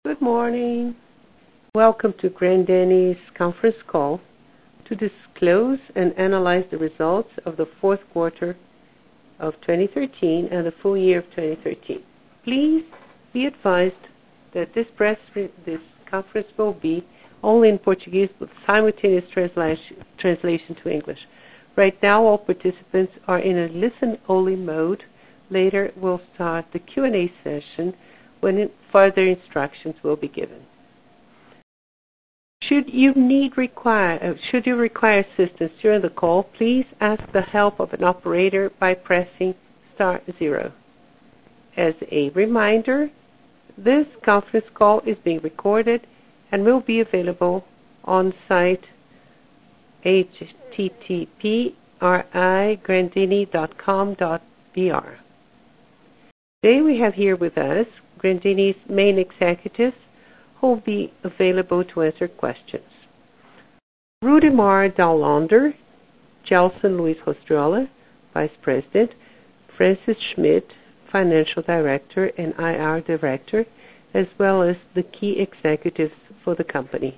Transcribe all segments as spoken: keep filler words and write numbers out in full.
Good morning. Welcome to Grandene's conference call to disclose and analyze the results of the fourth quarter of twenty thirteen and the full year of twenty thirteen. Please be advised that this press this conference will be only in Portuguese with simultaneous translation, translation to English. Right now, all participants are in a listen-only mode. Later, we'll start the Q and A session when further instructions will be given. Should you need require, uh, should you require assistance during the call, please ask the help of an operator by pressing star zero. As a reminder, this conference call is being recorded and will be available on site h t t p r i grandene dot com dot b r. Today we have here with us Grandene's main executives who will be available to answer questions. Rudimar Dallander, Gelson Luis Rostriola, Vice President, Francis Schmidt, Financial Director and I R Director, as well as the key executives for the company.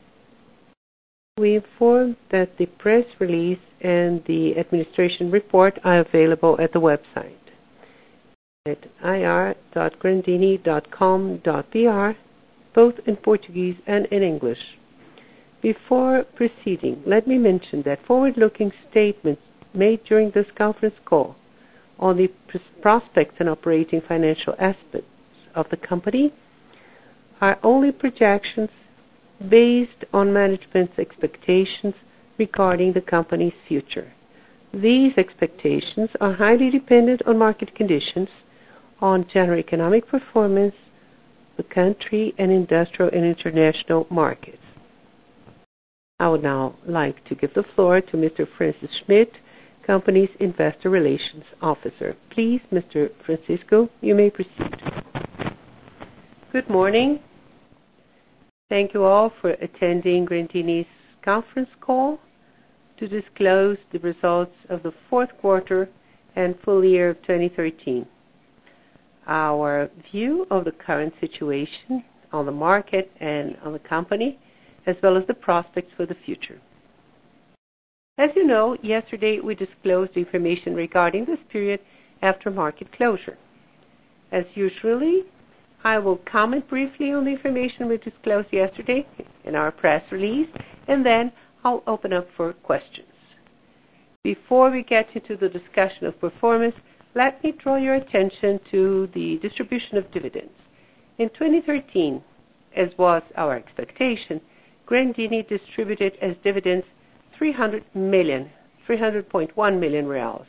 We inform that the press release and the administration report are available at the website at i r dot grandene dot com dot b r, both in Portuguese and in English. Before proceeding, let me mention that forward-looking statements made during this conference call on the prospects and operating financial aspects of the company are only projections based on management's expectations regarding the company's future. These expectations are highly dependent on market conditions, on general economic performance, the country, and industrial and international markets. I would now like to give the floor to Mister Francis Schmidt, company's Investor Relations Officer. Please, Mister Francisco, you may proceed. Good morning. Thank you all for attending Grandene's conference call to disclose the results of the fourth quarter and full year of twenty thirteen. Our view of the current situation on the market and on the company, as well as the prospects for the future. As you know, yesterday we disclosed information regarding this period after market closure. As usually, I will comment briefly on the information we disclosed yesterday in our press release, and then I'll open up for questions. Before we get into the discussion of performance, let me draw your attention to the distribution of dividends. In twenty thirteen, as was our expectation, Grandene distributed as dividends three hundred million, three hundred point one million reals,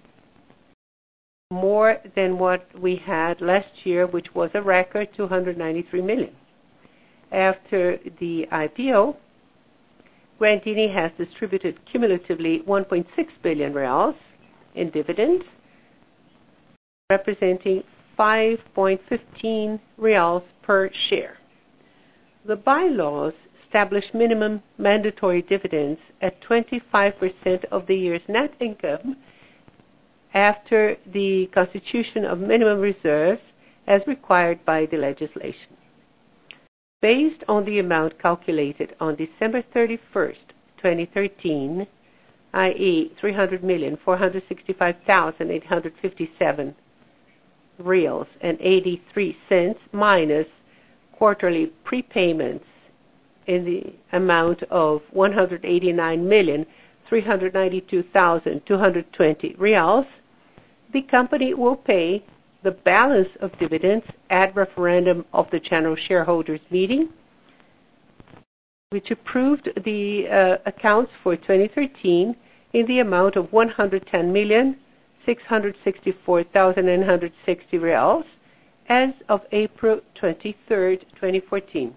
more than what we had last year, which was a record two hundred ninety-three million. After the I P O, Grandene has distributed cumulatively one point six billion reals in dividends, representing five point one five reals per share. The bylaws establish minimum mandatory dividends at twenty-five percent of the year's net income after the constitution of minimum reserves as required by the legislation. Based on the amount calculated on December thirty-first, twenty thirteen, that is three hundred million, four hundred sixty-five thousand, eight hundred fifty-seven reals and eighty-three cents minus quarterly prepayments in the amount of one hundred eighty-nine million, three hundred ninety-two thousand, two hundred twenty reals, the company will pay the balance of dividends at referendum of the General Shareholders Meeting, which approved the uh, accounts for twenty thirteen in the amount of one hundred ten million, six hundred sixty-four thousand, nine hundred sixty reals as of April twenty-third, twenty fourteen.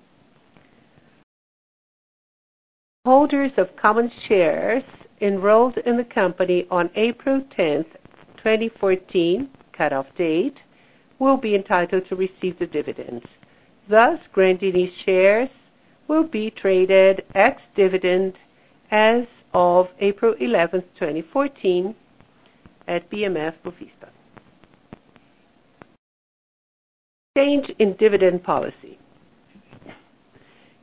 Holders of common shares enrolled in the company on April tenth, twenty fourteen, cutoff date, will be entitled to receive the dividends. Thus, Grandene shares will be traded ex-dividend as of April eleventh, twenty fourteen at B M F Bovespa. Change in dividend policy.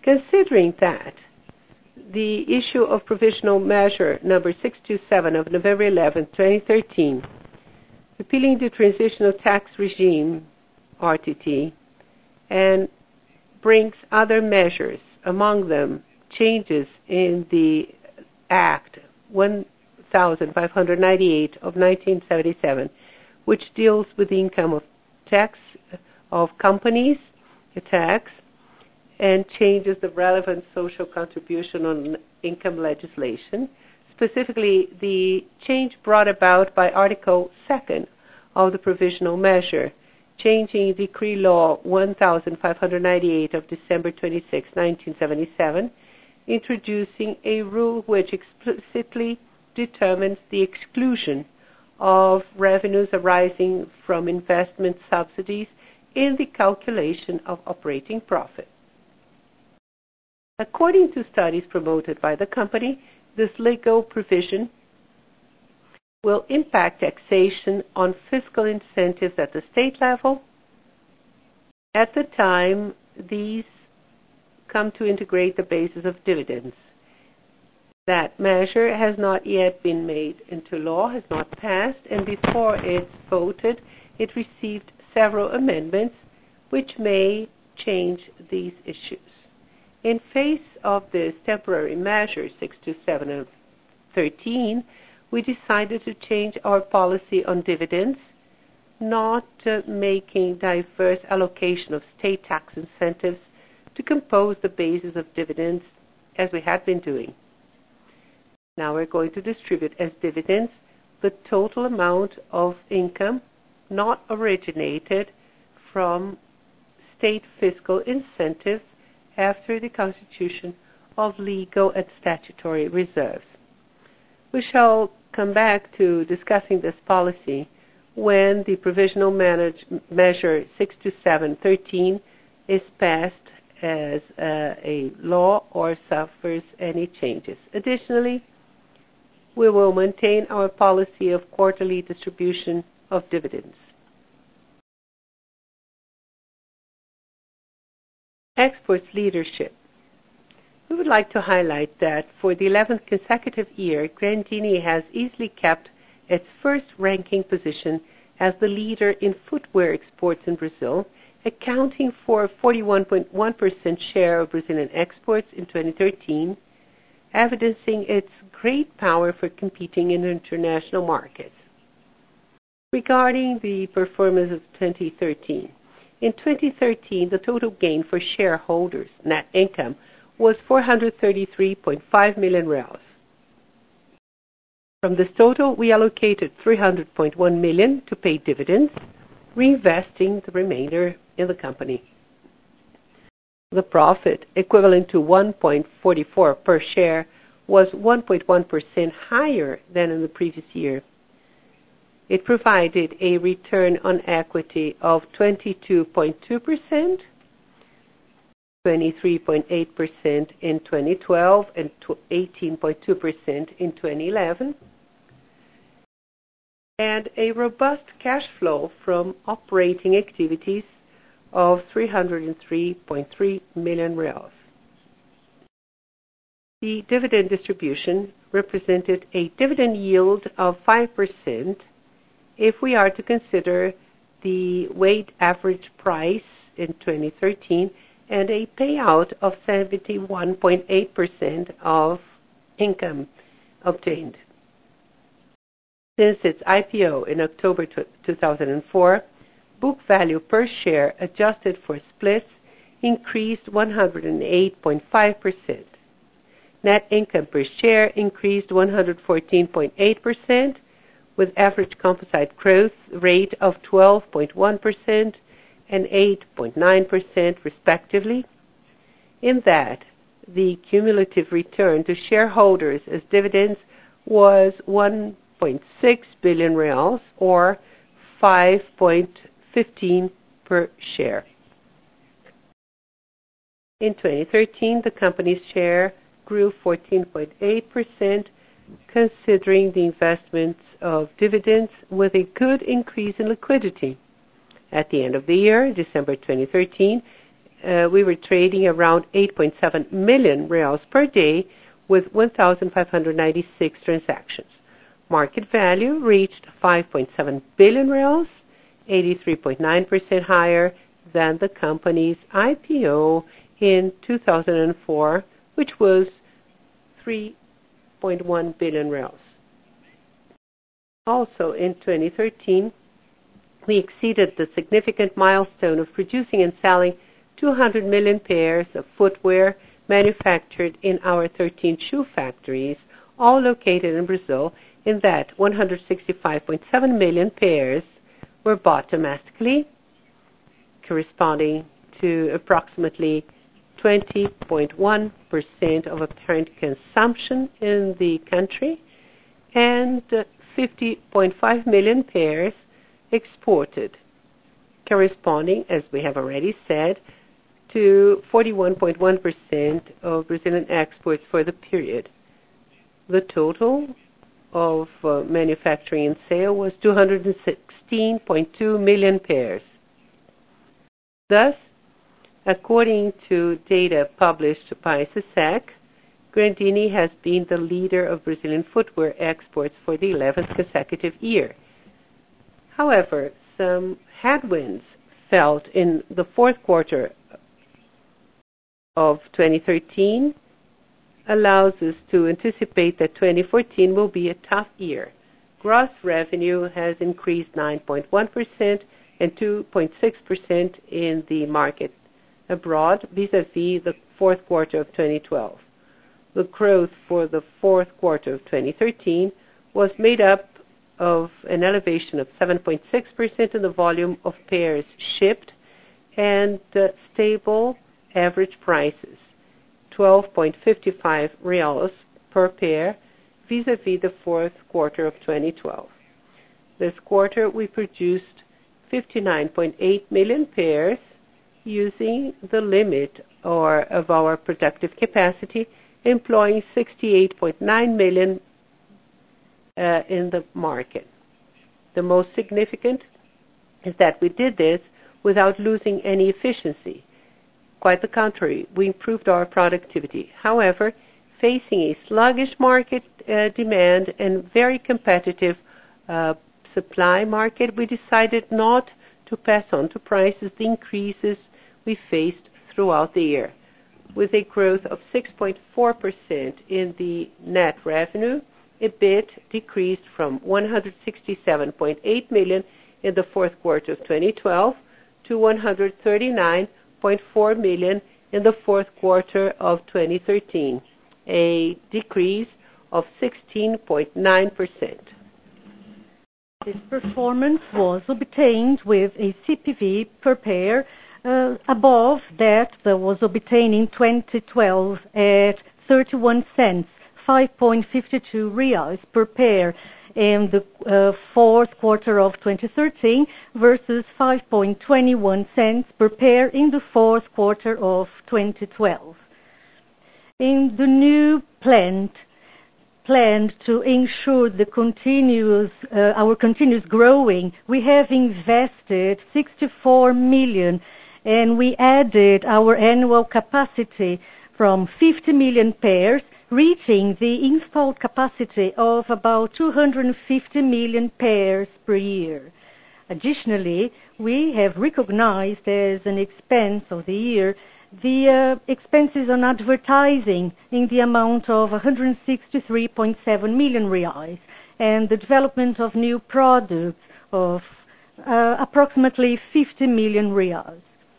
Considering that the issue of provisional measure number six two seven of November eleventh, twenty thirteen, repealing the transitional tax regime, R T T, and brings other measures, among them changes in the Act fifteen ninety-eight of nineteen seventy-seven, which deals with the income of tax of companies, the tax, and changes the relevant social contribution on income legislation, specifically the change brought about by Article two of the provisional measure, changing Decree Law fifteen ninety-eight of December twenty-sixth, nineteen seventy-seven, introducing a rule which explicitly determines the exclusion of revenues arising from investment subsidies in the calculation of operating profit. According to studies promoted by the company, this legal provision will impact taxation on fiscal incentives at the state level. At the time, these come to integrate the basis of dividends. That measure has not yet been made into law, has not passed, and before it's voted, it received several amendments which may change these issues. In face of this temporary measure, six two seven of thirteen, we decided to change our policy on dividends, not uh, making diverse allocation of state tax incentives to compose the basis of dividends as we had been doing. Now we're going to distribute as dividends the total amount of income not originated from state fiscal incentives after the constitution of legal and statutory reserves. We shall come back to discussing this policy when the provisional manage, measure six two seven thirteen is passed as uh, a law or suffers any changes. Additionally, we will maintain our policy of quarterly distribution of dividends. Exports leadership. We would like to highlight that for the eleventh consecutive year, Grandini has easily kept its first ranking position as the leader in footwear exports in Brazil, accounting for forty-one point one percent share of Brazilian exports in twenty thirteen, evidencing its great power for competing in international markets. Regarding the performance of twenty thirteen, in twenty thirteen, the total gain for shareholders, net income, was four hundred thirty-three point five million reais. From this total, we allocated three hundred point one million to pay dividends, reinvesting the remainder in the company. The profit, equivalent to one point four four per share, was one point one percent higher than in the previous year. It provided a return on equity of twenty-two point two percent, twenty-three point eight percent in twenty twelve, and eighteen point two percent in twenty eleven, and a robust cash flow from operating activities of three hundred three point three million reais. The dividend distribution represented a dividend yield of five percent if we are to consider the weighted average price in twenty thirteen and a payout of seventy-one point eight percent of income obtained. Since its I P O in October two thousand four, book value per share adjusted for splits increased one hundred eight point five percent. Net income per share increased one hundred fourteen point eight percent, with average composite growth rate of twelve point one percent and eight point nine percent respectively. In that, the cumulative return to shareholders as dividends was one point six billion reals, or five point one five per share. In twenty thirteen, the company's share grew fourteen point eight percent, considering the investments of dividends, with a good increase in liquidity. At the end of the year, December twenty thirteen, uh, we were trading around eight point seven million reals per day with one thousand five hundred ninety-six transactions. Market value reached five point seven billion reals, eighty-three point nine percent higher than the company's I P O in two thousand four, which was three point one billion reals. Also in twenty thirteen, we exceeded the significant milestone of producing and selling two hundred million pairs of footwear manufactured in our thirteen shoe factories, all located in Brazil, in that one hundred sixty-five point seven million pairs were bought domestically, corresponding to approximately twenty point one percent of apparent consumption in the country, and fifty point five million pairs exported, corresponding, as we have already said, to forty-one point one percent of Brazilian exports for the period. The total of uh, manufacturing and sale was two hundred sixteen point two million pairs. Thus, according to data published by SESEC, Grandini has been the leader of Brazilian footwear exports for the eleventh consecutive year. However, some headwinds felt in the fourth quarter of twenty thirteen allows us to anticipate that twenty fourteen will be a tough year. Gross revenue has increased nine point one percent and two point six percent in the market abroad vis-à-vis the fourth quarter of twenty twelve. The growth for the fourth quarter of twenty thirteen was made up of an elevation of seven point six percent in the volume of pairs shipped and uh, stable average prices, twelve point five five reals per pair vis-à-vis the fourth quarter of twenty twelve. This quarter we produced fifty-nine point eight million pairs using the limit or of our productive capacity, employing sixty-eight point nine million uh, in the market. The most significant is that we did this without losing any efficiency. Quite the contrary, we improved our productivity. However, facing a sluggish market uh, demand and very competitive uh, supply market, we decided not to pass on to prices the increases we faced throughout the year. With a growth of six point four percent in the net revenue, EBIT decreased from one hundred sixty-seven point eight million in the fourth quarter of twenty twelve to one hundred thirty-nine point four million in the fourth quarter of twenty thirteen, a decrease of sixteen point nine percent. This performance was obtained with a C P V per pair uh, above that that was obtained in twenty twelve at thirty-one cents, five point five two reais per pair in the uh, fourth quarter of twenty thirteen versus five point two one cents per pair in the fourth quarter of twenty twelve. In the new plant, planned to ensure the continuous, uh, our continuous growing, we have invested sixty-four million, and we added our annual capacity from fifty million pairs, reaching the installed capacity of about two hundred fifty million pairs per year. Additionally, we have recognized as an expense of the year the uh, expenses on advertising in the amount of one hundred sixty-three point seven million reais and the development of new products of uh, approximately fifty million reais.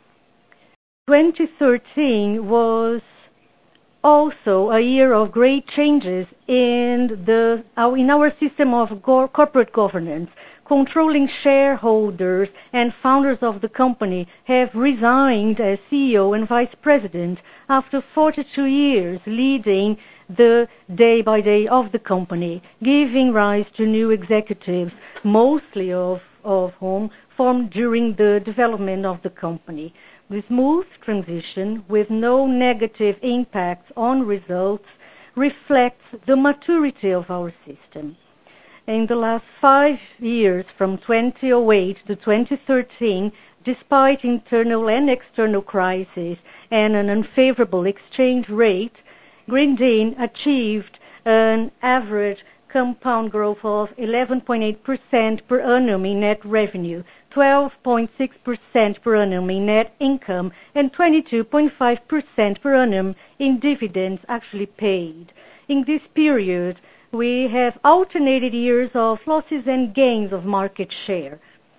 twenty thirteen was also a year of great changes in the our, in our system of go- corporate governance. Controlling shareholders and founders of the company have resigned as C E O and Vice President after forty-two years leading the day-by-day of the company, giving rise to new executives, mostly of, of whom formed during the development of the company. The smooth transition with no negative impacts on results reflects the maturity of our system. In the last five years, from two thousand eight to twenty thirteen, despite internal and external crises and an unfavorable exchange rate, Grendene achieved an average compound growth of eleven point eight percent per annum in net revenue, twelve point six percent per annum in net income, and twenty-two point five percent per annum in dividends actually paid. In this period, we have alternated years of losses and gains of market share.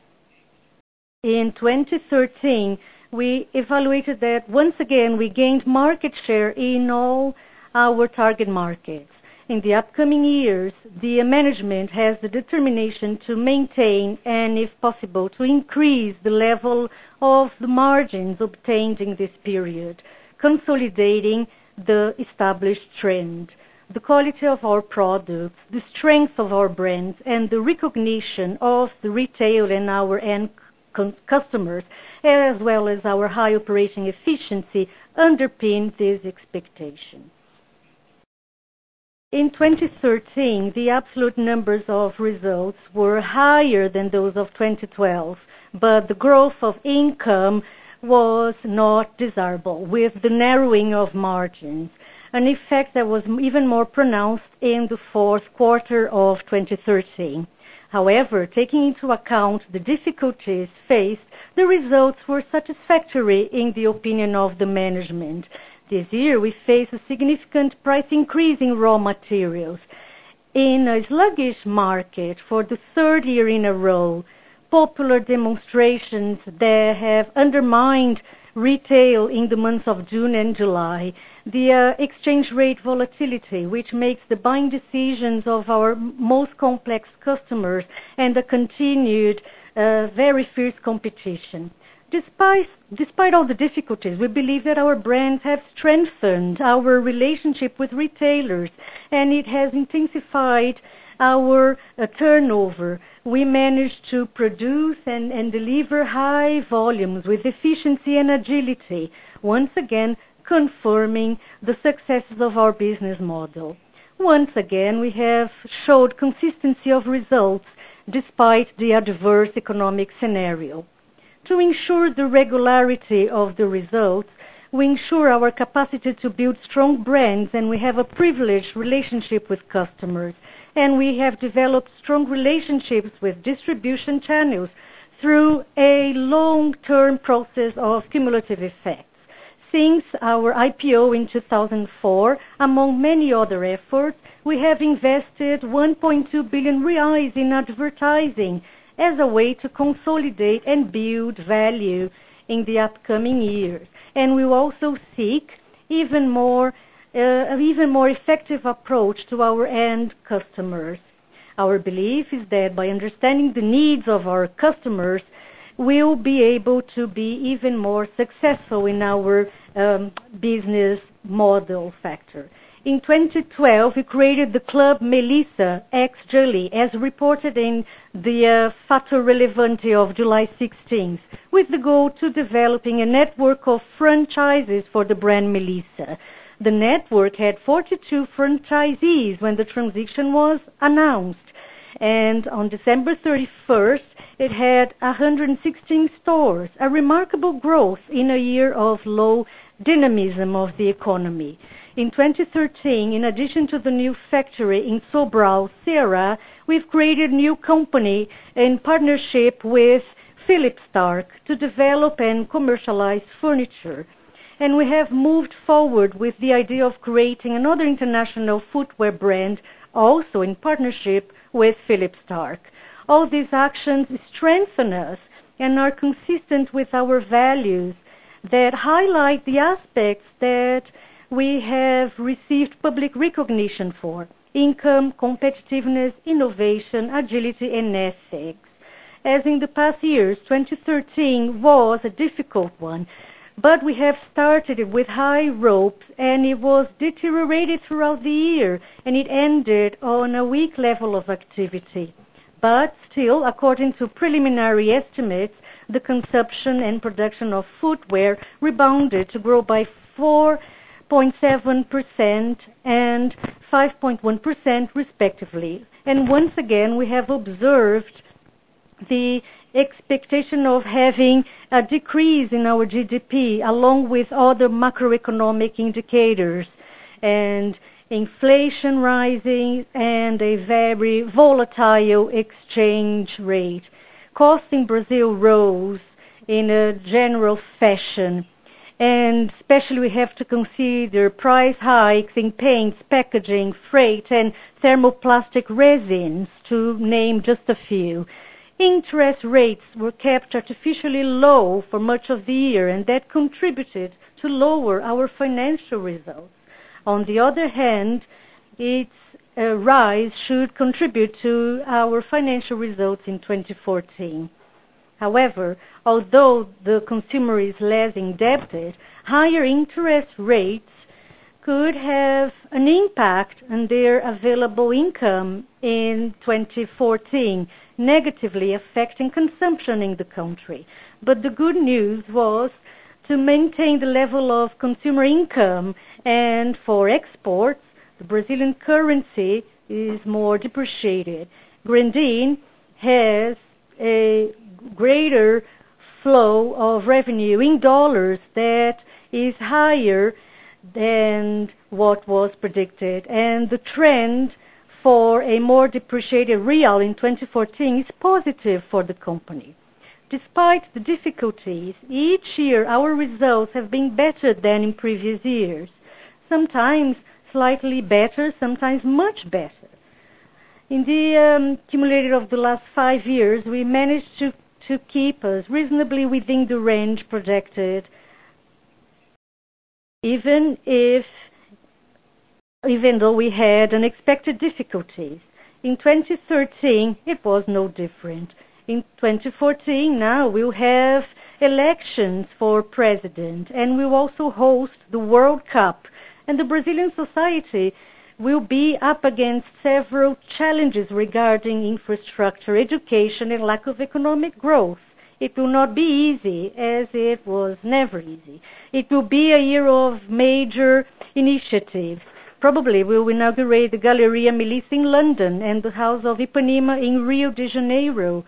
In twenty thirteen, we evaluated that once again we gained market share in all our target markets. In the upcoming years, the management has the determination to maintain and, if possible, to increase the level of the margins obtained in this period, consolidating the established trend. The quality of our products, the strength of our brands, and the recognition of the retail and our end customers, as well as our high operating efficiency, underpin this expectation. In twenty thirteen, the absolute numbers of results were higher than those of twenty twelve, but the growth of income was not desirable, with the narrowing of margins, an effect that was even more pronounced in the fourth quarter of twenty thirteen. However, taking into account the difficulties faced, the results were satisfactory in the opinion of the management. This year, we face a significant price increase in raw materials. In a sluggish market for the third year in a row, popular demonstrations that have undermined retail in the months of June and July, the uh, exchange rate volatility, which makes the buying decisions of our most complex customers, and the continued uh, very fierce competition. Despite, despite all the difficulties, we believe that our brands have strengthened our relationship with retailers, and it has intensified our uh, turnover. We managed to produce and, and deliver high volumes with efficiency and agility, once again confirming the successes of our business model. Once again, we have showed consistency of results despite the adverse economic scenario. To ensure the regularity of the results, we ensure our capacity to build strong brands, and we have a privileged relationship with customers. And we have developed strong relationships with distribution channels through a long-term process of cumulative effects. Since our I P O in two thousand four, among many other efforts, we have invested one point two billion reais in advertising as a way to consolidate and build value in the upcoming years. And we will also seek even more, uh, an even more effective approach to our end customers. Our belief is that by understanding the needs of our customers, we'll be able to be even more successful in our um, business model factor. In twenty twelve, we created the Club Melissa X Jolie, as reported in the uh, Fato Relevante of July sixteenth, with the goal to developing a network of franchises for the brand Melissa. The network had forty-two franchisees when the transition was announced, and on December thirty-first, it had one hundred sixteen stores, a remarkable growth in a year of low dynamism of the economy. In twenty thirteen, in addition to the new factory in Sobral, Ceará, we've created a new company in partnership with Philip Starck to develop and commercialize furniture. And we have moved forward with the idea of creating another international footwear brand, also in partnership with Philip Starck. All these actions strengthen us and are consistent with our values that highlight the aspects that we have received public recognition for: income, competitiveness, innovation, agility, and ethics. As in the past years, twenty thirteen was a difficult one, but we have started it with high hopes, and it was deteriorated throughout the year, and it ended on a weak level of activity. But still, according to preliminary estimates, the consumption and production of footwear rebounded to grow by four point seven percent and five point one percent respectively. And once again, we have observed the expectation of having a decrease in our G D P along with other macroeconomic indicators, and inflation rising and a very volatile exchange rate. Costs in Brazil rose in a general fashion, and especially we have to consider price hikes in paints, packaging, freight, and thermoplastic resins, to name just a few. Interest rates were kept artificially low for much of the year, and that contributed to lower our financial results. On the other hand, its uh, rise should contribute to our financial results in twenty fourteen. However, although the consumer is less indebted, higher interest rates could have an impact on their available income in twenty fourteen, negatively affecting consumption in the country. But the good news was to maintain the level of consumer income, and for exports, the Brazilian currency is more depreciated. Grendene has a greater flow of revenue in dollars that is higher than what was predicted, and the trend for a more depreciated real in twenty fourteen is positive for the company. Despite the difficulties, each year our results have been better than in previous years, sometimes slightly better, sometimes much better. In the um, cumulative of the last five years, we managed to, to keep us reasonably within the range projected, even if, even though we had unexpected difficulties. In twenty thirteen, it was no different. In twenty fourteen, now we'll have elections for president, and we'll also host the World Cup. And the Brazilian society will be up against several challenges regarding infrastructure, education, and lack of economic growth. It will not be easy, as it was never easy. It will be a year of major initiatives. Probably we will inaugurate the Galeria Melissa in London and the House of Ipanema in Rio de Janeiro,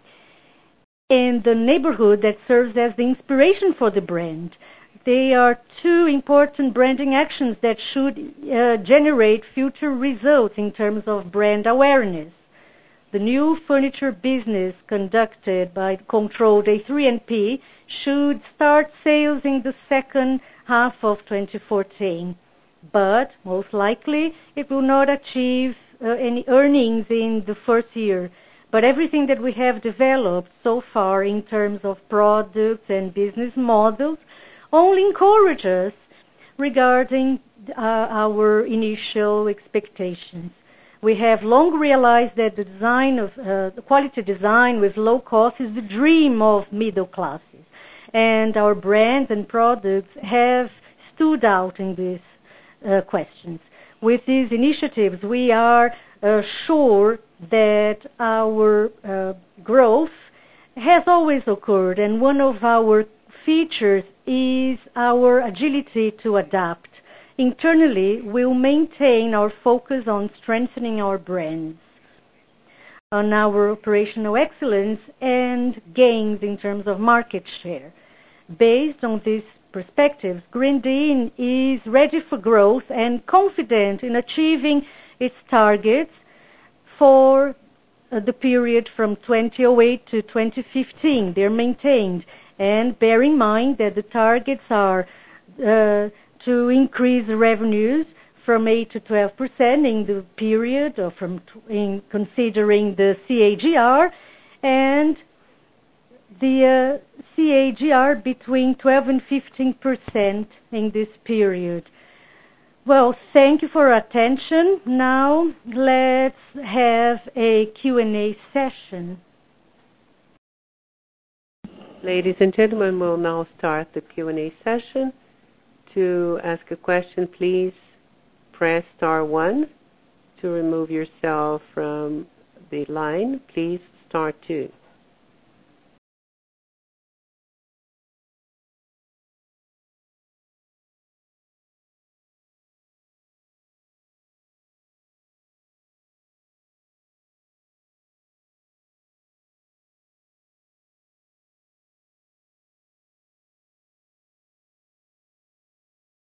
in the neighborhood that serves as the inspiration for the brand. They are two important branding actions that should uh, generate future results in terms of brand awareness. The new furniture business conducted by controlled A three and P should start sales in the second half of twenty fourteen, but most likely it will not achieve uh, any earnings in the first year. But everything that we have developed so far in terms of products and business models only encourage us regarding uh, our initial expectations. We have long realized that the design of uh, the quality design with low cost is the dream of middle classes, and our brands and products have stood out in these uh, questions. With these initiatives, we are uh, sure that our uh, growth has always occurred, and one of our features is our agility to adapt. Internally, we'll maintain our focus on strengthening our brands, on our operational excellence, and gains in terms of market share. Based on these perspectives, Grendene is ready for growth and confident in achieving its targets for uh, the period from two thousand eight to twenty fifteen. They're maintained. And bear in mind that the targets are uh, to increase revenues from eight to twelve percent in the period, or from in considering the C A G R, and the uh, C A G R between twelve and fifteen percent in this period. Well, thank you for your attention. Now let's have a Q and A session. Ladies and gentlemen, we'll now start the Q and A session. To ask a question, please press star one. To remove yourself from the line, please star two.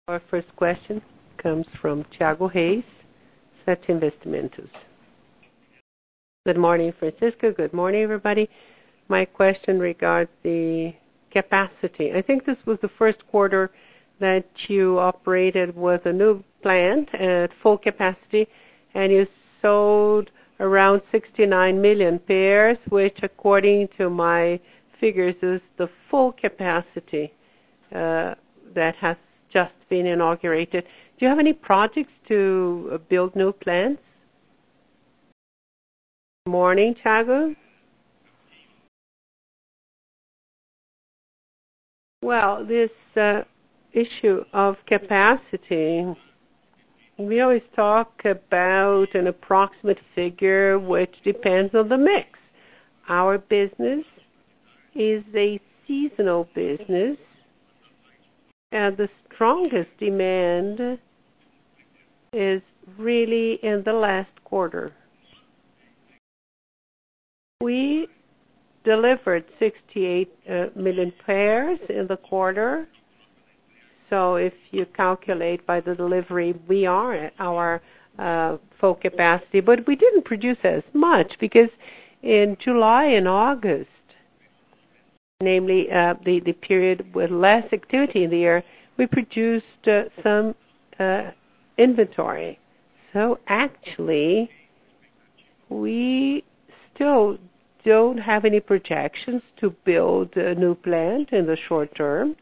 Our first question comes from Thiago Reis, Sete Investimentos. Good morning, Francisco. Good morning, everybody. My question regards the capacity. I think this was the first quarter that you operated with a new plant at full capacity, and you sold around sixty-nine million pairs, which according to my figures is the full capacity uh, that has just been inaugurated. Do you have any projects to build new plants? Morning, Thiago. Well, this uh, issue of capacity, we always talk about an approximate figure which depends on the mix. Our business is a seasonal business, and the strongest demand is really in the last quarter. We delivered sixty-eight uh, million pairs in the quarter. So if you calculate by the delivery, we are at our uh, full capacity. But we didn't produce as much because in July and August, namely uh, the, the period with less activity in the year, we produced uh, some uh, inventory. So actually, we still don't have any projections to build a new plant in the short term,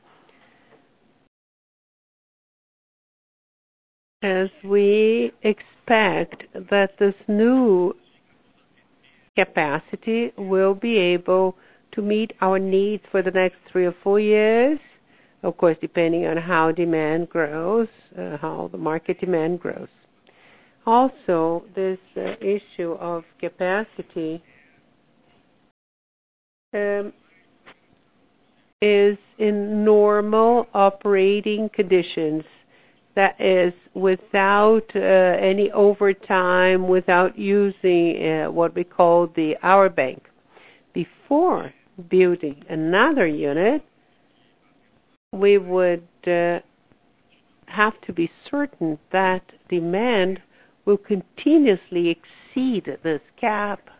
as we expect that this new capacity will be able to meet our needs for the next three or four years, of course, depending on how demand grows, uh, how the market demand grows. Also, this uh, issue of capacity um, is in normal operating conditions. That is, without uh, any overtime, without using uh, what we call the hour bank. Before building another unit, we would uh, have to be certain that demand will continuously exceed this cap,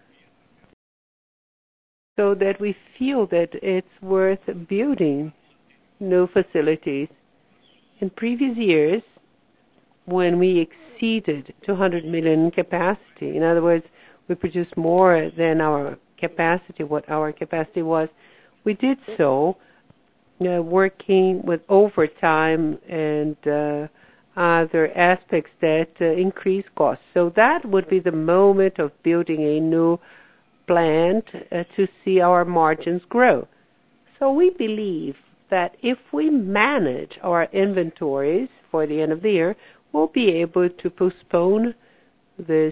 so that we feel that it's worth building new facilities. In previous years, when we exceeded two hundred million capacity, in other words, we produced more than our capacity, what our capacity was, we did so uh, working with overtime and uh, other aspects that uh, increase costs. So that would be the moment of building a new plant uh, to see our margins grow. So we believe that if we manage our inventories for the end of the year, we'll be able to postpone this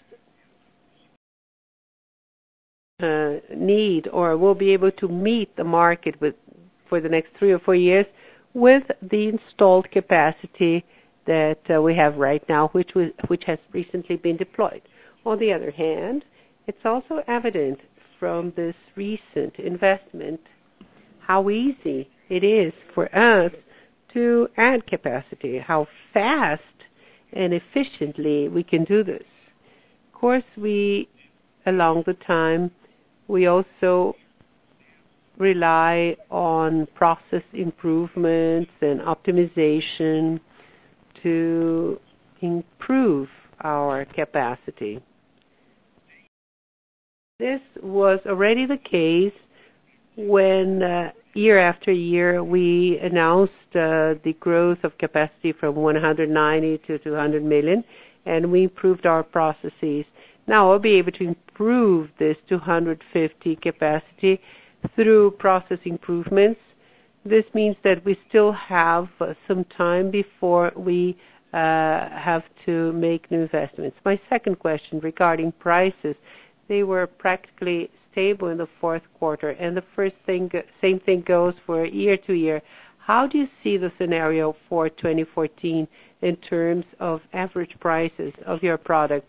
uh, need, or we'll be able to meet the market with for the next three or four years with the installed capacity that uh, we have right now, which was, which has recently been deployed. On the other hand, it's also evident from this recent investment how easy it is for us to add capacity, how fast and efficiently we can do this. Of course, we, along the time, we also rely on process improvements and optimization to improve our capacity. This was already the case when uh, year after year we announced uh, the growth of capacity from one hundred ninety to two hundred million, and we improved our processes. Now we'll be able to improve this two hundred fifty capacity through process improvements. This means that we still have uh, some time before we uh, have to make new investments. My second question regarding prices, they were practically stable in the fourth quarter, and the first thing, same thing goes for year to year. How do you see the scenario for twenty fourteen in terms of average prices of your products?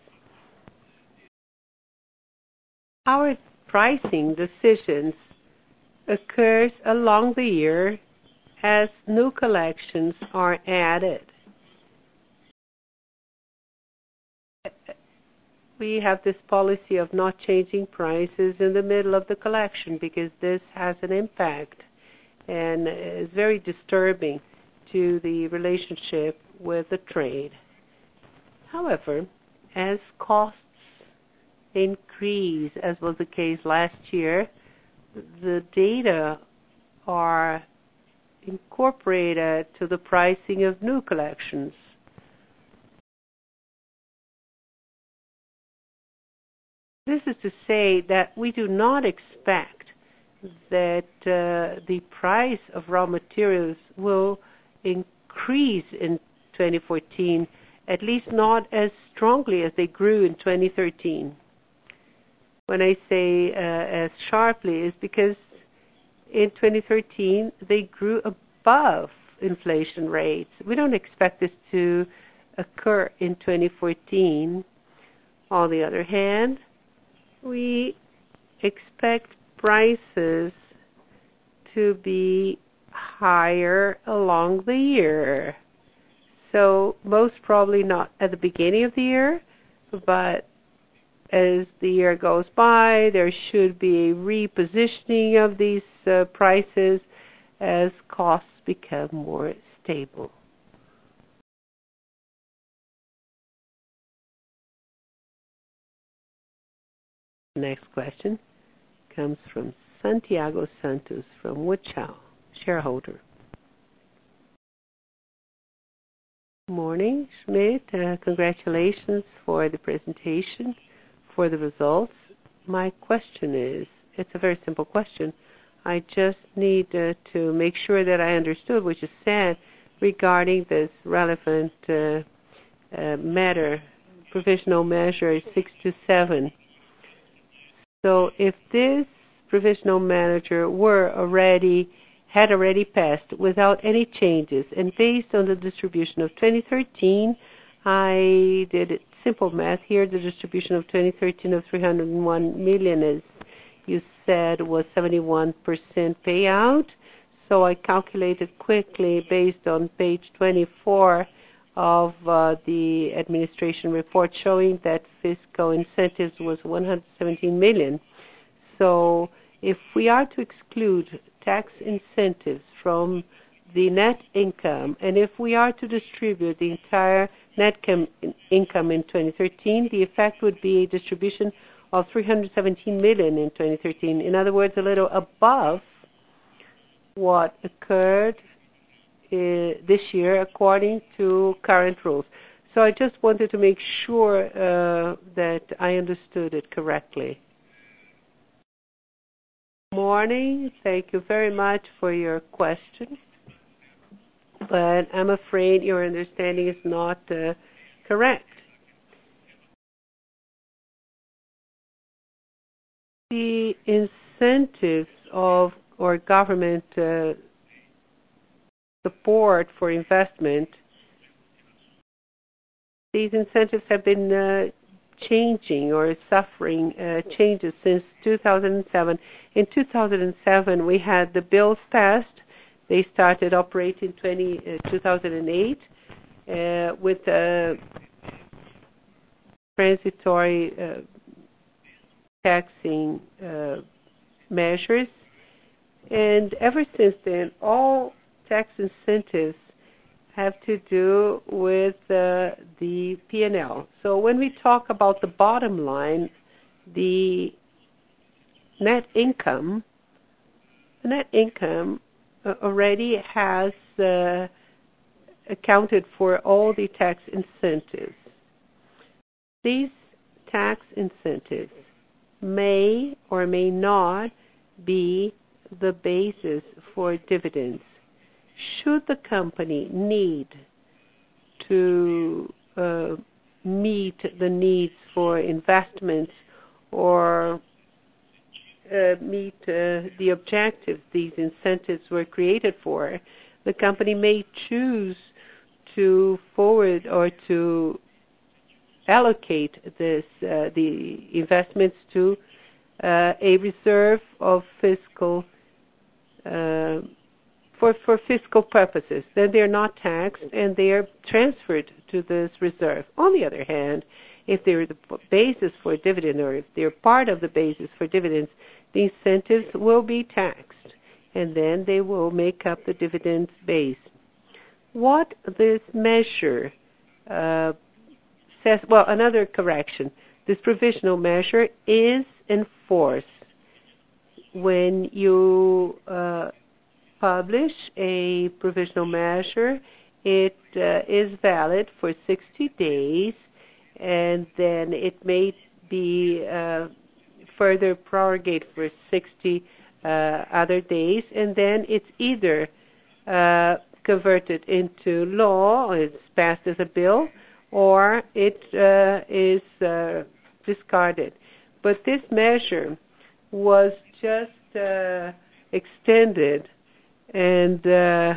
Our pricing decisions occurs along the year as new collections are added. We have this policy of not changing prices in the middle of the collection because this has an impact and is very disturbing to the relationship with the trade. However, as costs increase, as was the case last year, the data are incorporated to the pricing of new collections. This is to say that we do not expect that uh, the price of raw materials will increase in twenty fourteen, at least not as strongly as they grew in twenty thirteen. When I say uh, as sharply, is because in twenty thirteen they grew above inflation rates. We don't expect this to occur in twenty fourteen. On the other hand, we expect prices to be higher along the year. So most probably not at the beginning of the year, but as the year goes by, there should be a repositioning of these uh, prices as costs become more stable. Next question comes from Santiago Santos from Woodchow, shareholder. Morning, Schmidt. Uh, congratulations for the presentation, for the results. My question is, it's a very simple question. I just need uh, to make sure that I understood what you said regarding this relevant uh, uh, matter, provisional measure six two seven. So if this provisional measure were already had already passed without any changes, and based on the distribution of twenty thirteen, I did simple math here. The distribution of twenty thirteen of three hundred one million, as you said, was seventy-one percent payout. So I calculated quickly based on page twenty-four of uh, the administration report showing that fiscal incentives was one hundred seventeen million. So if we are to exclude tax incentives from the net income, and if we are to distribute the entire net com- income in twenty thirteen, the effect would be a distribution of three hundred seventeen million in twenty thirteen. In other words, a little above what occurred uh, this year according to current rules. So I just wanted to make sure uh, that I understood it correctly. Morning. Thank you very much for your question. But I'm afraid your understanding is not uh, correct. The incentives of or government uh, support for investment, these incentives have been uh, changing or suffering uh, changes since two thousand seven. In two thousand seven, we had the bills passed. They started operating in two thousand eight uh, with uh, transitory uh, taxing uh, measures. And ever since then, all tax incentives have to do with uh, the P and L. So when we talk about the bottom line, the net income, the net income uh, already has uh, accounted for all the tax incentives. These tax incentives may or may not be the basis for dividends. Should the company need to uh, meet the needs for investments or uh, meet uh, the objectives these incentives were created for, the company may choose to forward or to allocate this uh, the investments to uh, a reserve of fiscal uh, for, for fiscal purposes. Then they're not taxed and they are transferred to this reserve. On the other hand, if they're the basis for a dividend or if they're part of the basis for dividends, the incentives will be taxed and then they will make up the dividends base. What this measure uh, says, well, another correction, this provisional measure is enforced when you uh, publish a provisional measure. It uh, is valid for sixty days, and then it may be uh, further prorogated for sixty uh, other days, and then it's either uh, converted into law, or it's passed as a bill, or it uh, is uh, discarded. But this measure was just uh, extended, and uh,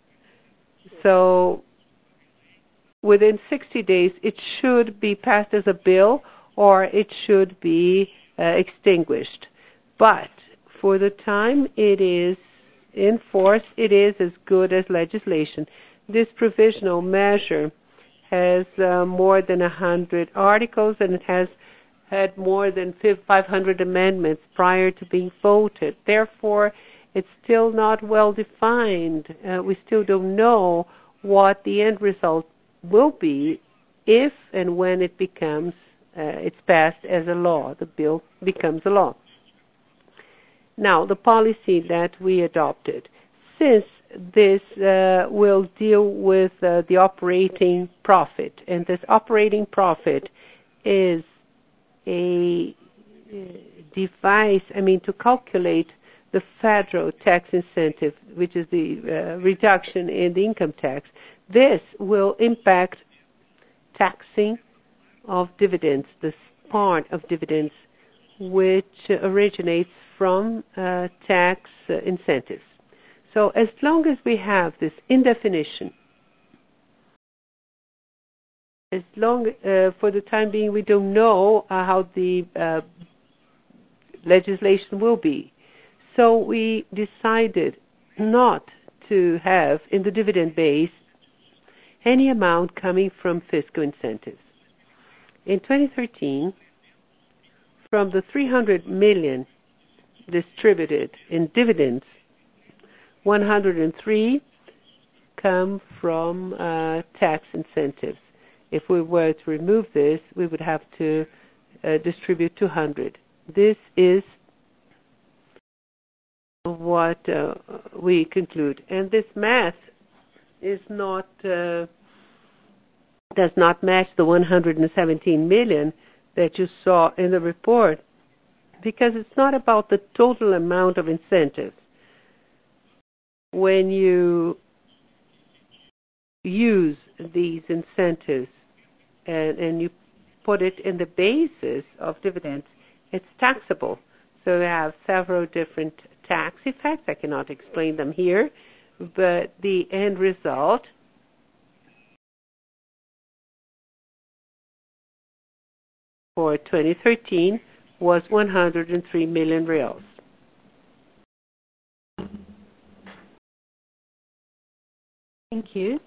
so within sixty days it should be passed as a bill or it should be uh, extinguished. But for the time it is in force, it is as good as legislation. This provisional measure has uh, more than one hundred articles, and it has had more than five hundred amendments prior to being voted. Therefore, it's still not well defined. Uh, we still don't know what the end result will be if and when it becomes, uh, it's passed as a law, the bill becomes a law. Now, the policy that we adopted, since this uh, will deal with uh, the operating profit, and this operating profit is a device, I mean, to calculate the federal tax incentive, which is the uh, reduction in the income tax. This will impact taxing of dividends, this part of dividends which originates from uh, tax uh, incentives. So as long as we have this indefinition, as long, uh, for the time being, we don't know uh, how the uh, legislation will be. So we decided not to have in the dividend base any amount coming from fiscal incentives. In twenty thirteen, from the three hundred million distributed in dividends, one hundred three come from uh, tax incentives. If we were to remove this, we would have to uh, distribute two hundred. This is what uh, we conclude. And this math is not uh, does not match the one hundred seventeen million that you saw in the report, because it's not about the total amount of incentives. When you use these incentives and, and you put it in the basis of dividends, it's taxable. So we have several different tax effects. I cannot explain them here, but the end result for twenty thirteen was one hundred three million reals. Thank you.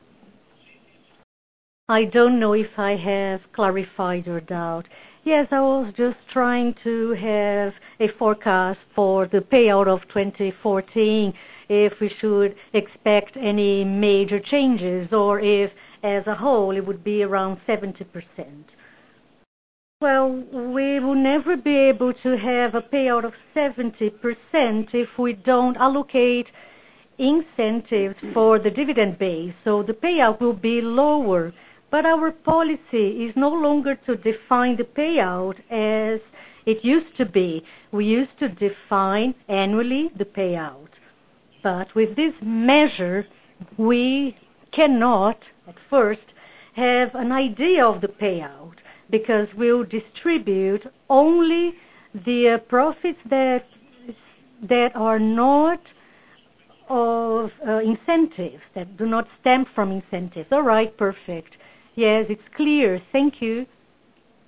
I don't know if I have clarified your doubt. Yes, I was just trying to have a forecast for the payout of twenty fourteen, if we should expect any major changes, or if, as a whole, it would be around seventy percent. Well, we will never be able to have a payout of seventy percent if we don't allocate incentives for the dividend base, so the payout will be lower. But our policy is no longer to define the payout as it used to be. We used to define annually the payout. But with this measure, we cannot, at first, have an idea of the payout, because we'll distribute only the uh, profits that that are not of uh, incentives, that do not stem from incentives. All right, perfect. Yes, it's clear. Thank you.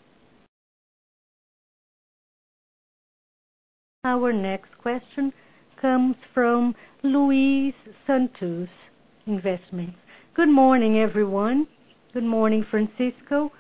Our next question comes from Luis Santos Investments. Good morning, everyone. Good morning, Francisco.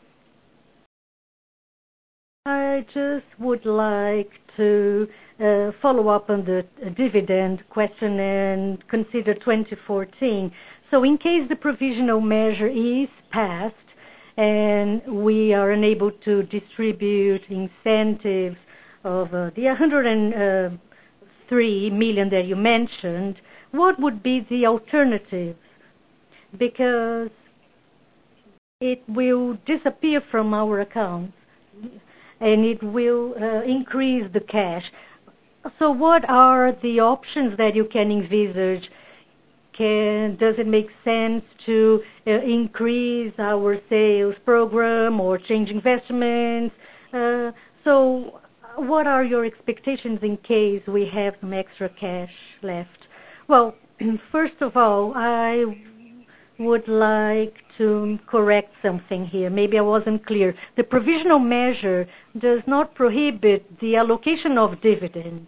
I just would like to uh, follow up on the dividend question and consider twenty fourteen. So in case the provisional measure is passed and we are unable to distribute incentives of uh, the one hundred three million that you mentioned, what would be the alternative? Because it will disappear from our accounts and it will uh, increase the cash. So what are the options that you can envisage? Can, does it make sense to uh, increase our sales program or change investments? Uh, so what are your expectations in case we have some extra cash left? Well, first of all, I would like to correct something here. Maybe I wasn't clear. The provisional measure does not prohibit the allocation of dividends.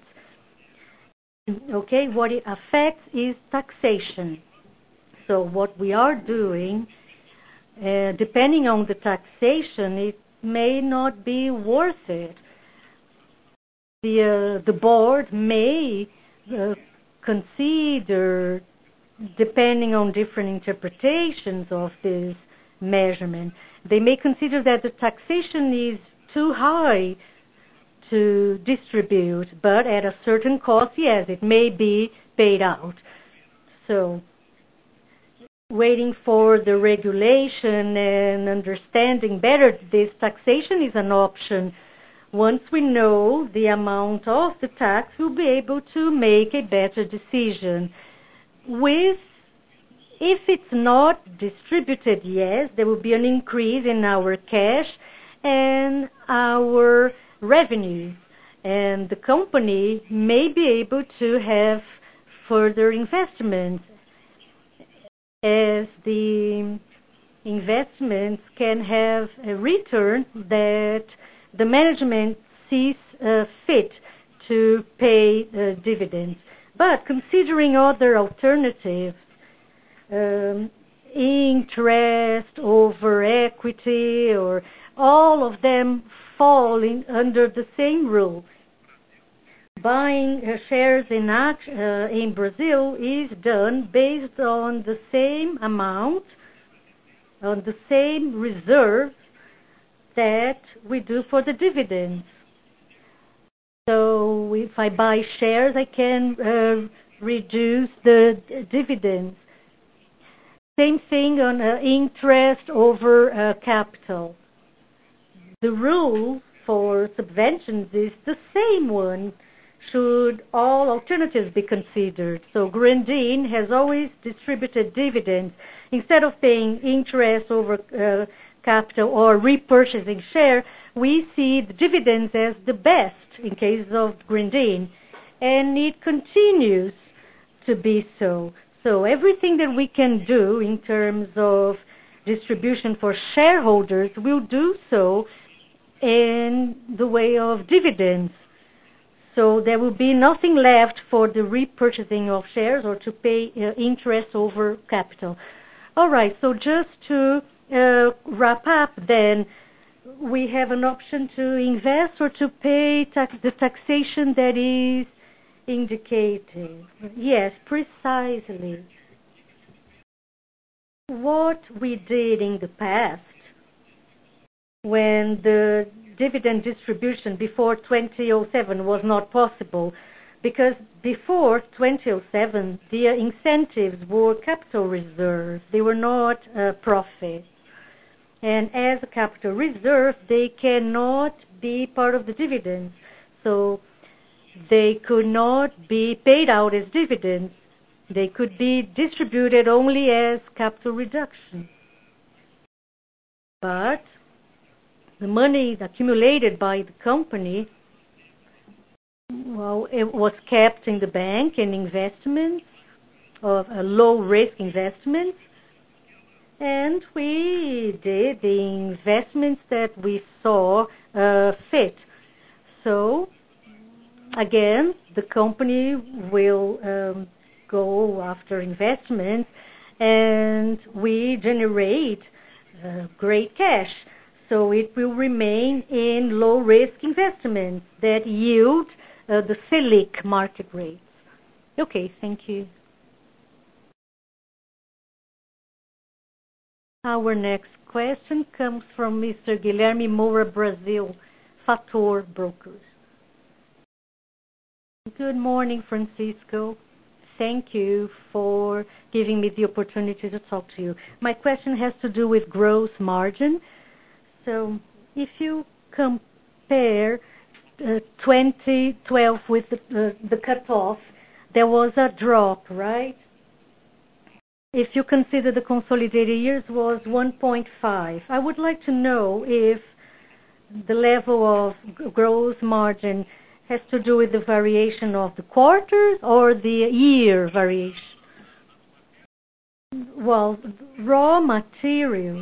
Okay, what it affects is taxation. So what we are doing, uh, depending on the taxation, it may not be worth it. The, uh, the board may uh, consider, depending on different interpretations of this measurement, they may consider that the taxation is too high to distribute, but at a certain cost, yes, it may be paid out. So waiting for the regulation and understanding better this taxation is an option. Once we know the amount of the tax, we'll be able to make a better decision. With, if it's not distributed, yes, there will be an increase in our cash and our revenues, and the company may be able to have further investments as the investments can have a return that the management sees uh, fit to pay uh, dividends. But considering other alternatives, um, interest over equity, or all of them fall in, under the same rule. Buying uh, shares in, uh, in Brazil is done based on the same amount, on the same reserve that we do for the dividends. So if I buy shares, I can uh, reduce the dividends. Same thing on uh, interest over uh, capital. The rule for subventions is the same one should all alternatives be considered. So Grandin has always distributed dividends. Instead of paying interest over uh, capital or repurchasing share, we see the dividends as the best in case of Grandin. And it continues to be so. So everything that we can do in terms of distribution for shareholders will do so in the way of dividends. So there will be nothing left for the repurchasing of shares or to pay uh, interest over capital. All right, so just to uh, wrap up then, we have an option to invest or to pay tax, the taxation that is indicated. Yes, precisely. What we did in the past, when the dividend distribution before twenty oh seven was not possible, because before twenty oh seven, the incentives were capital reserves. They were not uh, profits. And as a capital reserve, they cannot be part of the dividends. So they could not be paid out as dividends. They could be distributed only as capital reduction. But the money accumulated by the company, well, it was kept in the bank in investments, of uh, low-risk investments, and we did the investments that we saw uh, fit. So again, the company will um, go after investments, and we generate uh, great cash. So it will remain in low-risk investments that yield uh, the Selic market rates. Okay, thank you. Our next question comes from Mister Guilherme Moura Brazil, Fator Brokers. Good morning, Francisco. Thank you for giving me the opportunity to talk to you. My question has to do with gross margin. So if you compare uh, twenty twelve with the, uh, the cutoff, there was a drop, right? If you consider the consolidated years was one point five. I would like to know if the level of gross margin has to do with the variation of the quarters or the year variation. Well, raw materials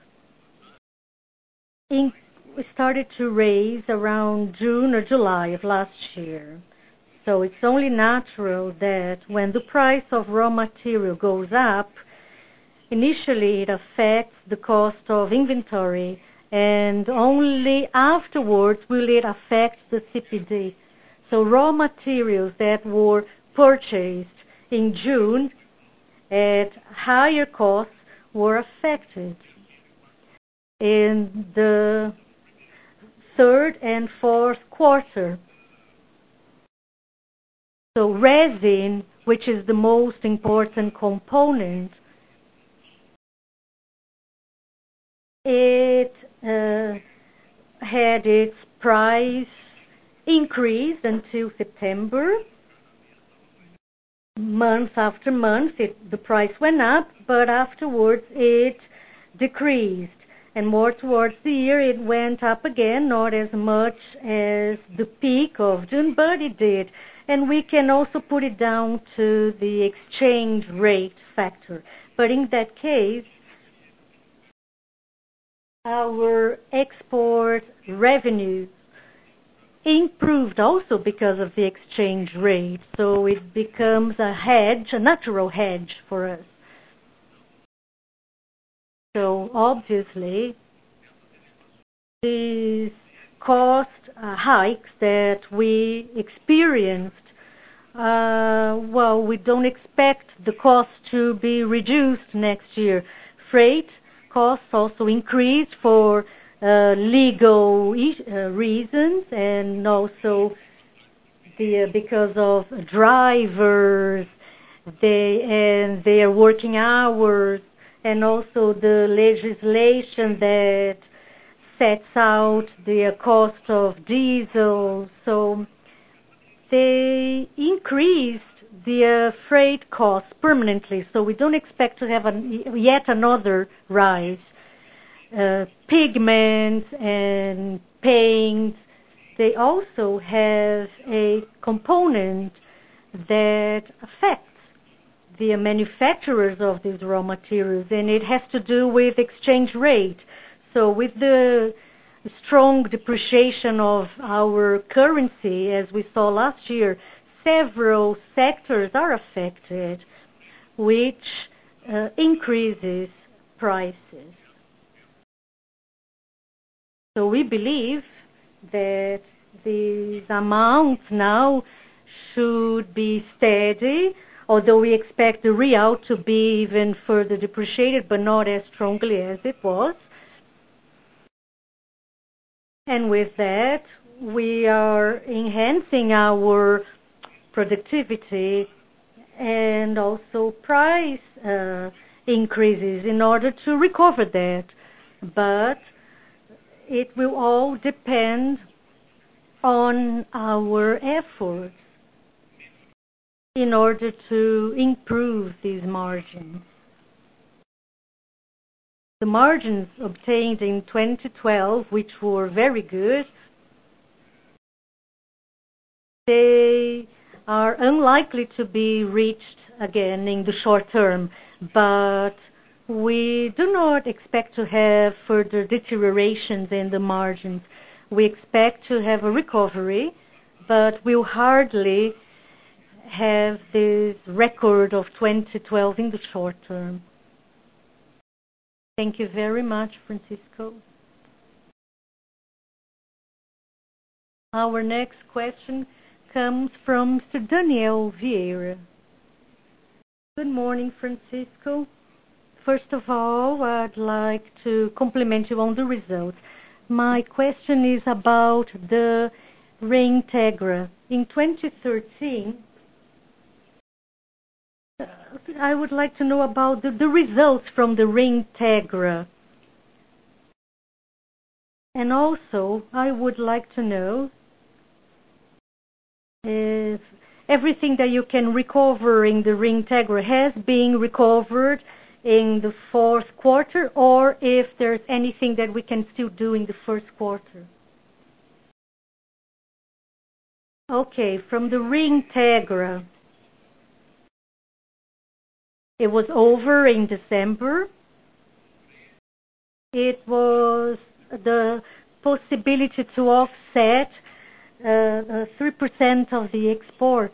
in, started to raise around June or July of last year. So it's only natural that when the price of raw material goes up, initially it affects the cost of inventory, and only afterwards will it affect the C P D. So raw materials that were purchased in June at higher costs were affected. In the third and fourth quarter, so resin, which is the most important component, it uh, had its price increased until September. Month after month, it, the price went up, but afterwards it decreased. And more towards the year, it went up again, not as much as the peak of June, but it did. And we can also put it down to the exchange rate factor. But in that case, our export revenues improved also because of the exchange rate. So it becomes a hedge, a natural hedge for us. So obviously, these cost uh, hikes that we experienced, uh, well, we don't expect the cost to be reduced next year. Freight costs also increased for uh, legal uh, reasons, and also the, uh, because of drivers, they and their working hours, and also the legislation that sets out the cost of diesel. So they increased the uh, freight costs permanently. So we don't expect to have an, yet another rise. Uh, pigments and paints, they also have a component that affects the manufacturers of these raw materials, and it has to do with exchange rate. So with the strong depreciation of our currency, as we saw last year, several sectors are affected, which uh, increases prices. So we believe that these amounts now should be steady, although we expect the real to be even further depreciated, but not as strongly as it was. And with that, we are enhancing our productivity and also price uh, increases in order to recover that. But it will all depend on our efforts in order to improve these margins. The margins obtained in twenty twelve, which were very good, they are unlikely to be reached again in the short term, but we do not expect to have further deteriorations in the margins. We expect to have a recovery, but we'll hardly have this record of twenty twelve in the short term. Thank you very much, Francisco. Our next question comes from Mister Daniel Vieira. Good morning, Francisco. First of all, I'd like to compliment you on the results. My question is about the Reintegra. In twenty thirteen, I would like to know about the, the results from the Reintegra. And also, I would like to know if everything that you can recover in the Reintegra has been recovered in the fourth quarter, or if there's anything that we can still do in the first quarter. Okay, from the Reintegra, it was over in December. It was the possibility to offset uh, uh, three percent of the exports.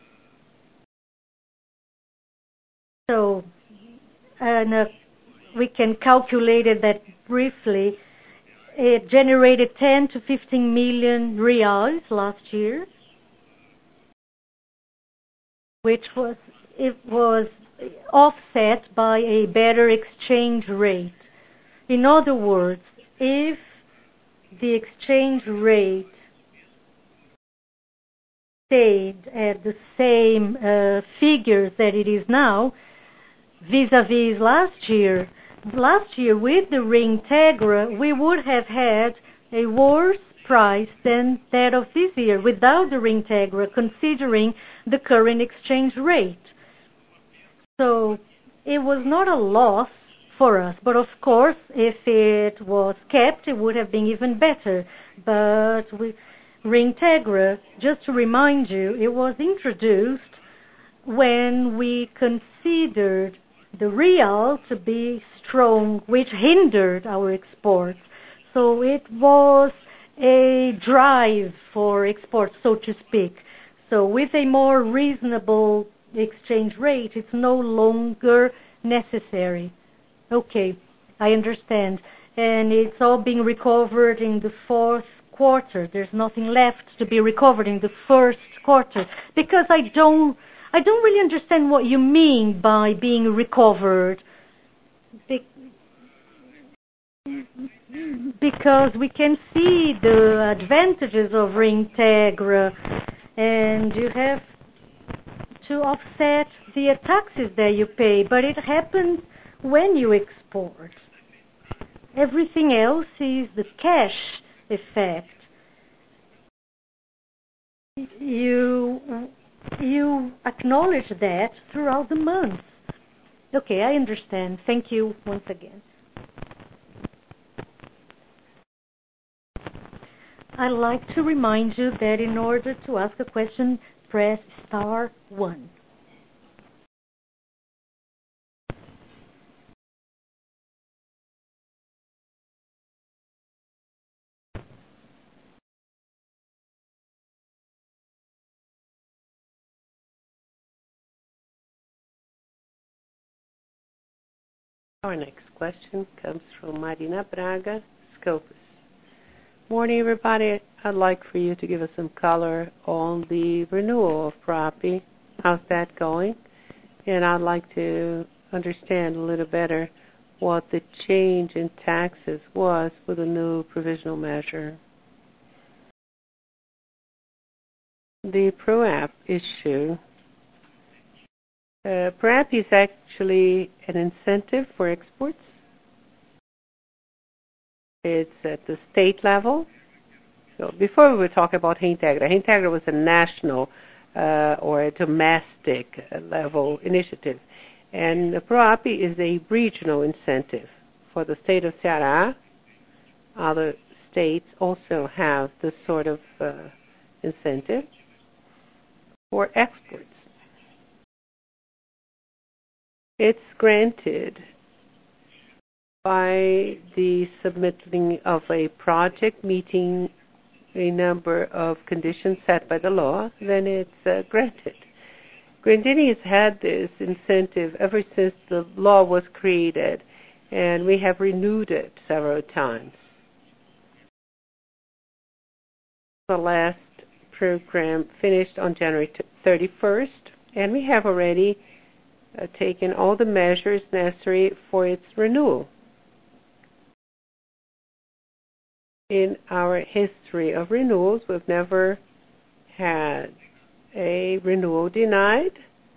So, and uh, we can calculate it that briefly. It generated ten to fifteen million reais last year, which was, it was offset by a better exchange rate. In other words, if the exchange rate stayed at the same uh, figures that it is now, vis-a-vis last year, last year with the Reintegra, we would have had a worse price than that of this year without the Reintegra, considering the current exchange rate. So it was not a loss for us, but of course, if it was kept, it would have been even better. But with Reintegra, just to remind you, it was introduced when we considered the real to be strong, which hindered our exports. So it was a drive for exports, so to speak. So with a more reasonable exchange rate, it's no longer necessary. Okay, I understand. And it's all being recovered in the fourth quarter. There's nothing left to be recovered in the first quarter. Because I don't, I don't really understand what you mean by being recovered. Be- because we can see the advantages of Reintegra, and you have to offset the taxes that you pay, but it happens when you export. Everything else is the cash effect. You, you acknowledge that throughout the month. Okay, I understand. Thank you once again. I'd like to remind you that in order to ask a question, press star one. Our next question comes from Marina Braga, Scopus. Morning, everybody. I'd like for you to give us some color on the renewal of PROAPI. How's that going? And I'd like to understand a little better what the change in taxes was for the new provisional measure. The PROAPI issue. Uh, PROAPI is actually an incentive for exports. It's at the state level. So before we were talking about Reintegra, Reintegra was a national uh, or a domestic level initiative. And the PROAPI is a regional incentive for the state of Ceará. Other states also have this sort of uh, incentive for exports. It's granted by the submitting of a project meeting a number of conditions set by the law, then it's uh, granted. Grendene has had this incentive ever since the law was created, and we have renewed it several times. The last program finished on January thirty-first, and we have already uh, taken all the measures necessary for its renewal. In our history of renewals, we've never had a renewal denied.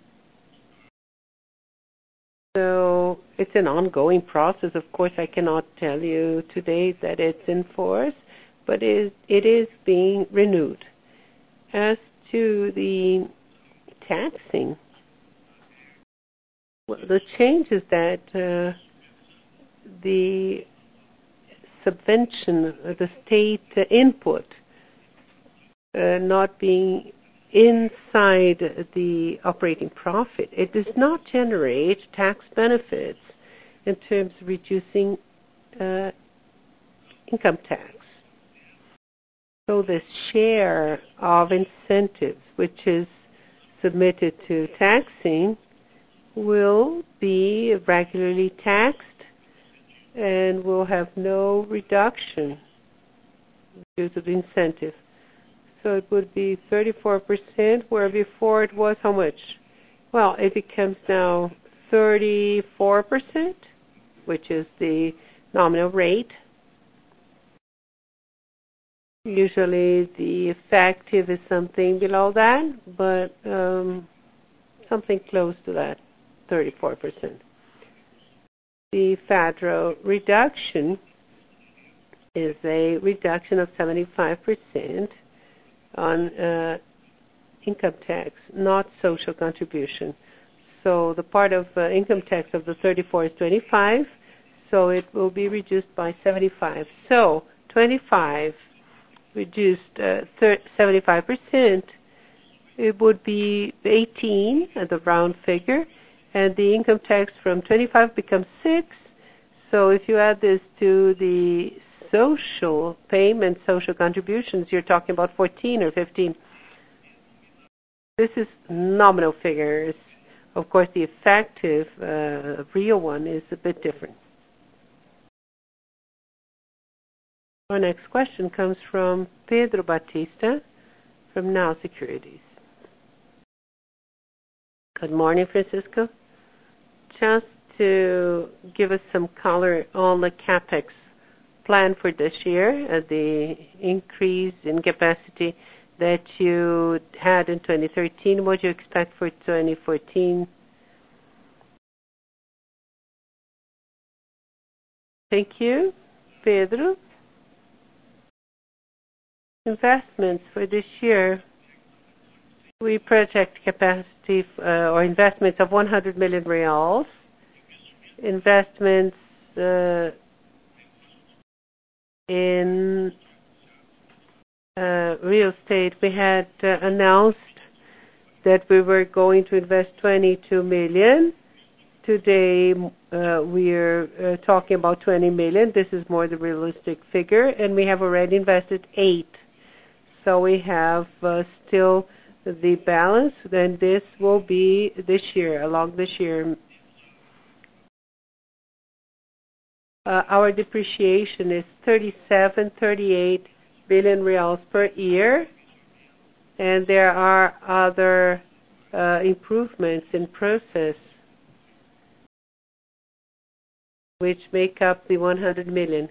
So it's an ongoing process. Of course, I cannot tell you today that it's in force, but it, it is being renewed. As to the taxing, well, the change is that uh, the subvention, uh, the state uh, input, uh, not being inside the operating profit, it does not generate tax benefits in terms of reducing uh, income tax. So the share of incentives which is submitted to taxing will be regularly taxed and will have no reduction due to the incentive. So it would be thirty-four percent, where before it was how much? Well, it becomes now thirty-four percent, which is the nominal rate. Usually the effective is something below that, but um, something close to that, thirty-four percent. The federal reduction is a reduction of seventy-five percent on uh, income tax, not social contribution. So the part of uh, income tax of the thirty-four is twenty-five, so it will be reduced by seventy-five. So twenty-five reduced uh, seventy-five percent, it would be eighteen at the round figure, and the income tax from twenty-five becomes six. So if you add this to the social payment, social contributions, you're talking about fourteen or fifteen. This is nominal figures. Of course, the effective uh, real one is a bit different. Our next question comes from Pedro Batista from Now Securities. Good morning, Francisco. Just to give us some color on the CapEx plan for this year, uh, the increase in capacity that you had in twenty thirteen, what do you expect for twenty fourteen? Thank you, Pedro. Investments for this year, we project capacity uh, or investments of one hundred million reals. Investments uh, in uh, real estate, we had uh, announced that we were going to invest twenty-two million. Today uh, we're uh, talking about twenty million. This is more the realistic figure, and we have already invested eight. So we have uh, still the balance, then this will be this year, along this year. Uh, our depreciation is thirty-seven, thirty-eight billion reals per year, and there are other uh, improvements in process which make up the one hundred million.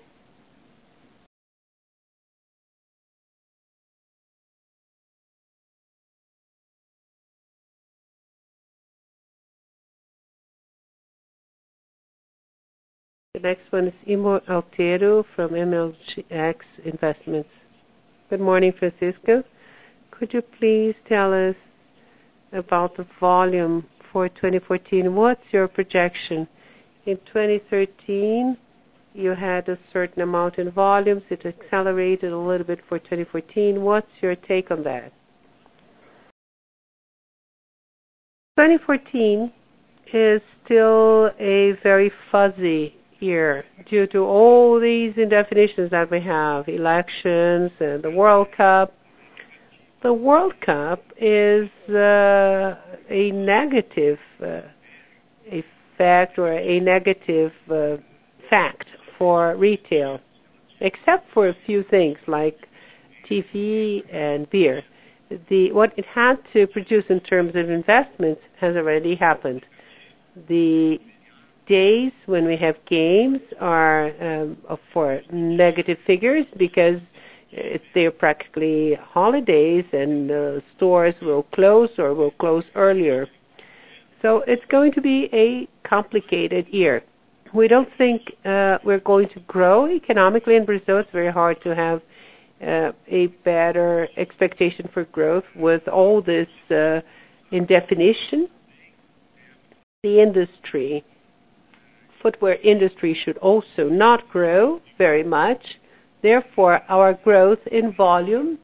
The next one is Imo Altero from M L X Investments. Good morning, Francisco. Could you please tell us about the volume for twenty fourteen? What's your projection? In twenty thirteen, you had a certain amount in volumes. It accelerated a little bit for twenty fourteen. What's your take on that? twenty fourteen is still a very fuzzy year due to all these indefinitions that we have, elections and the World Cup. The World Cup is uh, a negative uh, effect or a negative uh, fact for retail, except for a few things like T V and beer. The, what it had to produce in terms of investments has already happened. The days when we have games are um, for negative figures because it's, they're practically holidays and uh, stores will close or will close earlier. So it's going to be a complicated year. We don't think uh, we're going to grow economically in Brazil. It's very hard to have uh, a better expectation for growth with all this uh, indefinition. The industry, footwear industry, should also not grow very much. Therefore, our growth in volume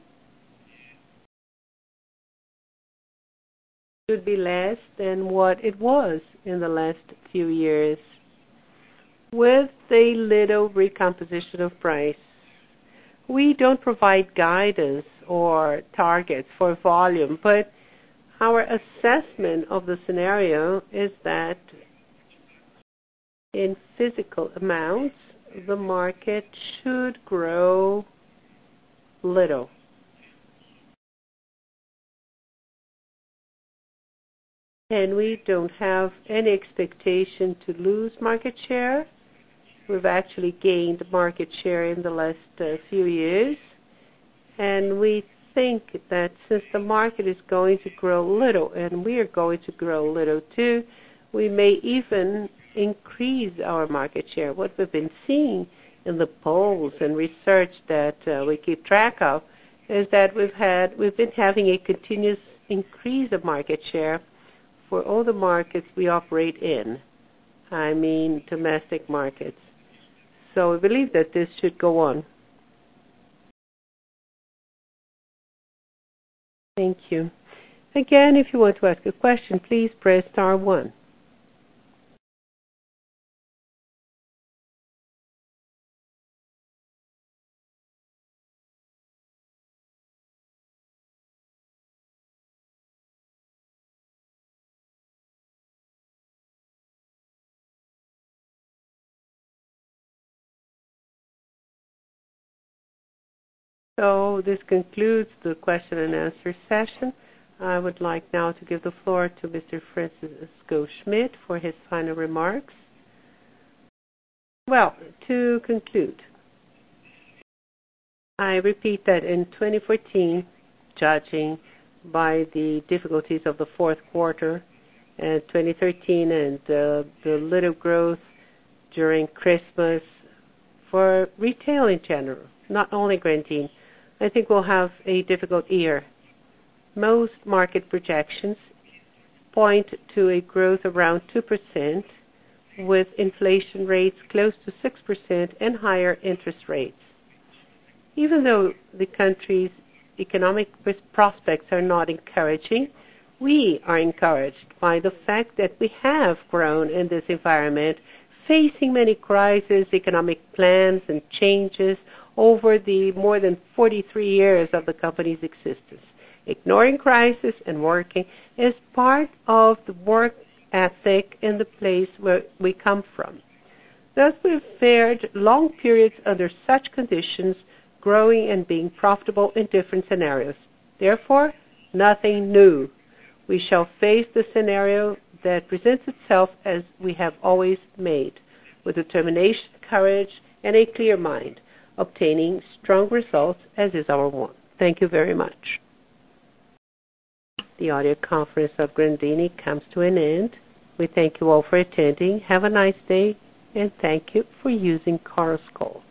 should be less than what it was in the last few years, with a little recomposition of price. We don't provide guidance or targets for volume, but our assessment of the scenario is that in physical amounts, the market should grow little. And we don't have any expectation to lose market share. We've actually gained market share in the last uh, few years. And we think that since the market is going to grow little, and we are going to grow little too, we may even increase our market share. What we've been seeing in the polls and research that uh, we keep track of is that we've had we've been having a continuous increase of market share for all the markets we operate in. I mean domestic markets. So we believe that this should go on. Thank you. Again, if you want to ask a question, please press star one. So this concludes the question and answer session. I would like now to give the floor to Mister Francisco Schmidt for his final remarks. Well, to conclude, I repeat that in twenty fourteen, judging by the difficulties of the fourth quarter, and twenty thirteen and uh, the little growth during Christmas for retail in general, not only Grandin, I think we'll have a difficult year. Most market projections point to a growth around two percent, with inflation rates close to six percent and higher interest rates. Even though the country's economic prospects are not encouraging, we are encouraged by the fact that we have grown in this environment, facing many crises, economic plans, and changes over the more than forty-three years of the company's existence. Ignoring crisis and working is part of the work ethic in the place where we come from. Thus, we've fared long periods under such conditions, growing and being profitable in different scenarios. Therefore, nothing new. We shall face the scenario that presents itself as we have always made, with determination, courage, and a clear mind, obtaining strong results as is our want. Thank you very much. The audio conference of Grandini comes to an end. We thank you all for attending. Have a nice day, and thank you for using Chorus Call.